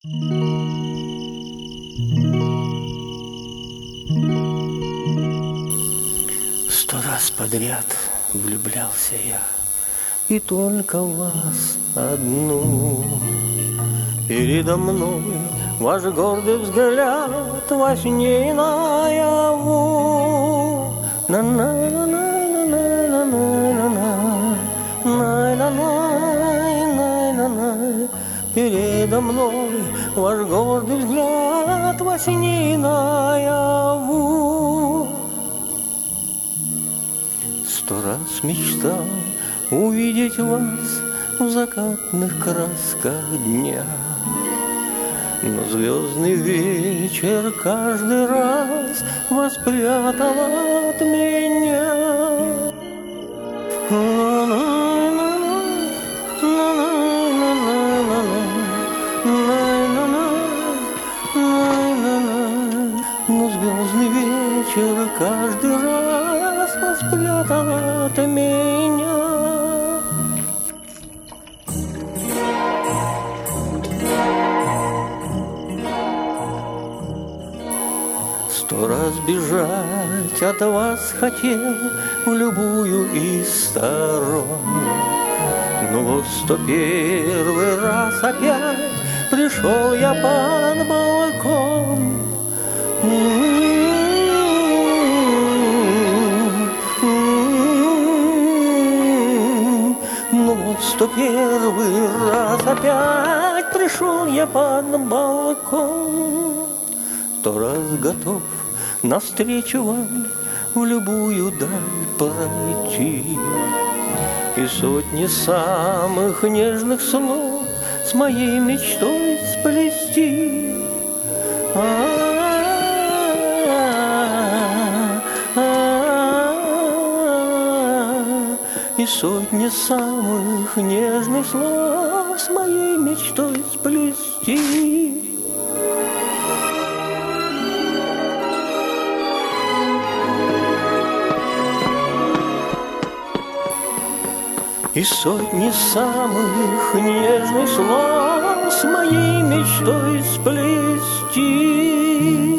100 раз подряд влюблялся я, и только в вас одну. Передо мной ваш гордый взгляд во сне и наяву. Передо мной ваш гордый взгляд во сне и наяву. 100 раз мечтал увидеть вас в закатных красках дня, но звездный вечер каждый раз вас прятал от меня. Но звездный вечер каждый раз вас прятал от меня. 100 раз бежать от вас хотел в любую из сторон, но вот 101 раз опять пришел я под балкон. Ну вот 101 раз опять пришел я под балкон. 100 раз готов навстречу вам в любую даль пройти, и сотни самых нежных слов с моей мечтой сплести. И сотни самых нежных слов с моей мечтой сплести. И сотни самых нежных слов с моей мечтой сплести.